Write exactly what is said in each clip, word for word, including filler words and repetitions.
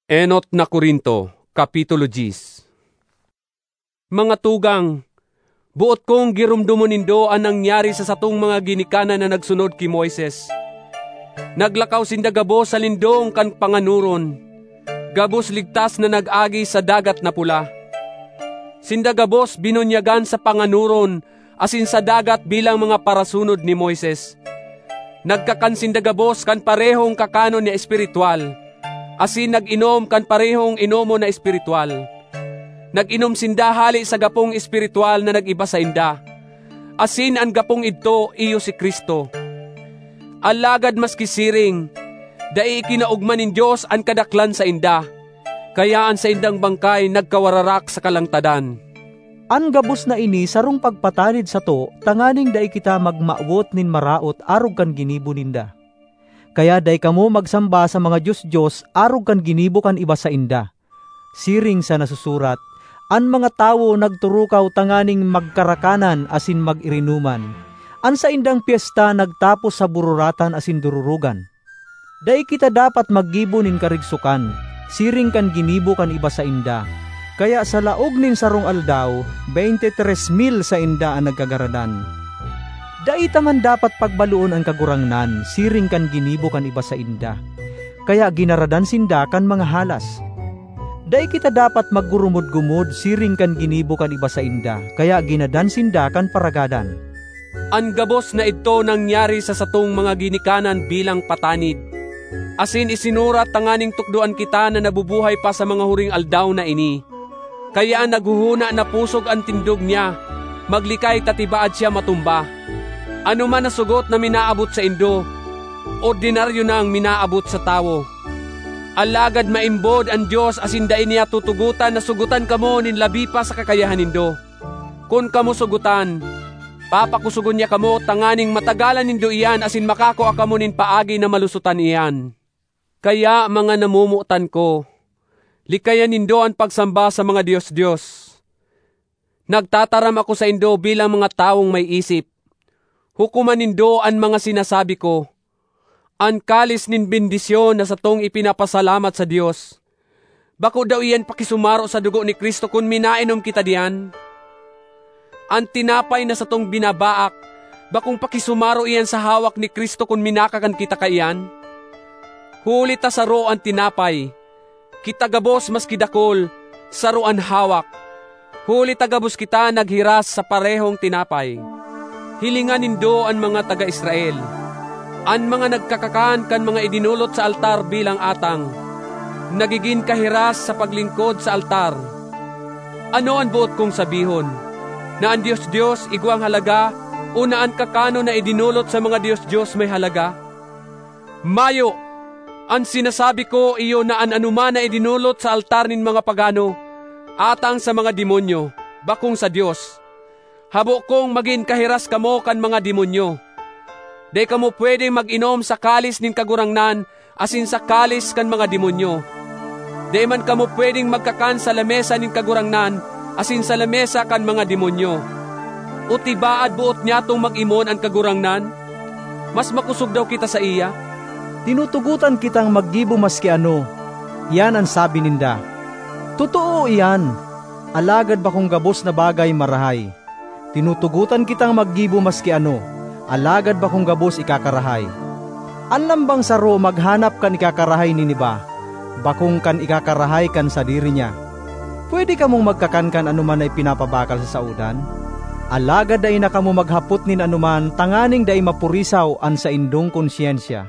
Enot na Korinto, Kapitulo diyes. Mga tugang, buot kong girumdumo nindo ang nangyari sa satong mga ginikanan na nagsunod ki Moises. Naglakaw sinda gabos sa lindong kan panganuron, gabos ligtas na nag-agi sa dagat na pula. Sinda gabos binunyagan sa panganuron, asin sa dagat bilang mga parasunod ni Moises. Nagkakansinda gabos kan parehong kakano ni espiritual, asin nag-inom kan parehong inomo na espiritual. Nag-inom sinda hali sa gapong espiritual na nag-iba sa inda, asin ang gapong idto iyo si Kristo. Alagad maski siring, dai ikinaugman nin Diyos ang kadaklan sa inda, kayaan sa indang bangkay nagkawararak sa kalangtadan. An gabos na ini sarong pagpatalid sa to, tanganing dai kita magmaawot nin maraot arog kan ginibo ninda. Kaya dai kamo magsamba sa mga Diyos-Diyos arog kan ginibo kan iba sa inda. Siring sa nasusurat, an mga tawo nagturukaw tanganing magkarakanan asin mag-irinuman. An sa indang piyesta nagtapos sa bururatan asin dururugan. Dai kita dapat maggibo nin karigsukan, siring kan ginibo kan iba sa inda. Kaya sa laog nin sarong aldaw, twenty-tres mil sa inda ang nagkagaradan. Dai taman dapat pagbaluon ang kagurangnan, siring kan ginibo kan iba sa inda. Kaya ginaradan sinda kan mga halas. Dai kita dapat maggurumod-gumod, siring kan ginibo kan iba sa inda. Kaya ginadan sinda kan paragadan. Ang gabos na ito nangyari sa satong mga ginikanan bilang patanid. Asin isinurat tanganing tukduan kita na nabubuhay pa sa mga huring aldaw na ini. Kaya naguhuna na pusog ang tindog niya, maglikay tatibaad siya matumba. Ano man na sugot na minaabot sa indo, ordinaryo na ang minaabot sa tao. Alagad maimbod ang Diyos asin dai niya tutugutan na sugutan kamo nin labi pa sa kakayahan nindo. Kung kamo sugutan, papakusugon niya kamo tanganing matagalan nindo iyan asin makakuha kamo nin paagi na malusutan iyan. Kaya mga namumutan ko, likayan nindo ang pagsamba sa mga Diyos-Diyos. Nagtataram ako sa indo bilang mga taong may isip. Hukuman nindo ang mga sinasabi ko. Ang kalis nin bendisyon na satong ipinapasalamat sa Diyos. Bako daw iyan pakisumaro sa dugo ni Kristo kung minainom kita diyan. Ang tinapay na satong binabaak, bakong pakisumaro iyan sa hawak ni Kristo kung minakakan kita kaiyan. Huli ta saro ang tinapay. Kita gabos maski dakol, saro ang hawak. Huli tagabos kita naghiras sa parehong tinapay. Hilingan nindo ang mga taga-Israel, ang mga nagkakakan kan mga idinulot sa altar bilang atang, nagiging kahiras sa paglingkod sa altar. Ano ang buot kong sabihon? Na ang Diyos-Diyos igwang halaga, o na ang kakano na idinulot sa mga Diyos-Diyos may halaga? Mayo, ang sinasabi ko iyo na an anuman na idinulot sa altar nin mga pagano, atang sa mga demonyo, bakong sa Diyos. Habo kong maging kahiras kamo kan mga demonyo. Day kamo pwedeng mag-inom sa kalis nin kagurangnan, asin sa kalis kan mga demonyo. Day man kamo pwedeng magkakan sa lamesa nin kagurangnan, asin sa lamesa kan mga demonyo. O tibaad buot niya tong mag-imon ang kagurangnan? Mas makusog daw kita sa iya. Tinutugutan kitang maggibo maski ano. Yan ang sabi ninda. Totoo iyan. Alagad bakong gabos na bagay marahay. Tinutugutan kitang maggibo maski ano. Alagad bakong gabos ikakarahay. Anlam bang saro maghanap kan ikakarahay niniba? Bakong kan ikakarahay kan sa diri niya. Pwede ka mong magkakankan anuman na ipinapabakal sa saudan? Alagad day na kamo maghapot nin anuman, tanganing day mapurisaw an sa indong konsyensya.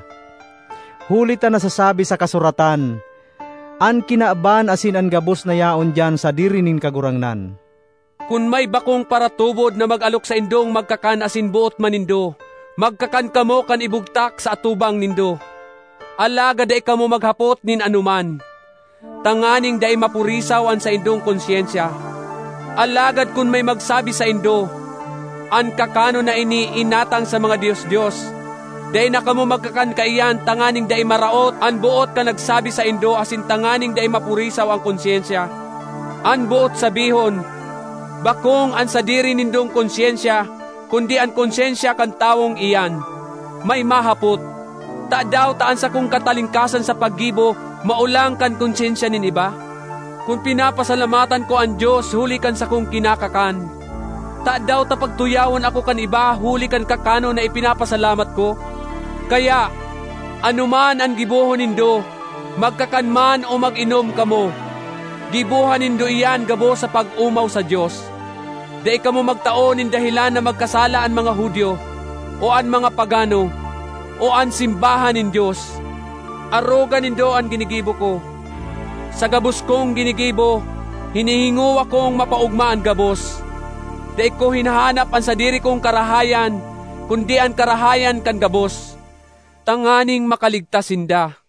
Huli ta nasasabi sa kasuratan, an kinaaban asin an gabos na yaon dyan sa diri nin kagurangnan. Kung may bakong paratubod na mag-alok sa indong magkakan asin buot manindo, magkakan kamo kan ibugtak sa atubang nindo. Alagad day kamo maghapot nin anuman, tanganing day mapurisaw an sa indong konsyensya. Alagad kung may magsabi sa indo, an kakano na ini inatang sa mga Diyos-Diyos, day na kamo magkakan kaiyan tanganing day maraot an buot ka nagsabi sa indo asin tanganing day mapurisaw ang konsyensya. An buot sabihon, bakong an sa diri nindong konsyensya, kundi an konsyensya kan tawong iyan. May mahapot, ta daw taan sa kong katalingkasan sa paggibo, Maulang kan konsensya nin iba. Kung pinapasalamatan ko ang Diyos, huli kan sa kong kinakakan. Ta daw ta pagtuyawan ako kan iba, huli kan kakano na ipinapasalamat ko. Kaya, anuman ang gibuhon nindo, magkakan man o mag-inom kamo, gibuhan nindo iyan gabo sa pag-umaw sa Diyos. Dai kamo magtaon nin dahilan na magkasala ang mga Hudyo, o ang mga pagano, o ang simbahan nin Diyos. Aruga nindo ang ginigibo ko. Sa gabos kong ginigibo, hinihingo akong mapaugmaan gabos. Dai ko hinahanap ang sadiri kong karahayan, kundi ang karahayan kan gabos. Tanganing makaligtas sinda.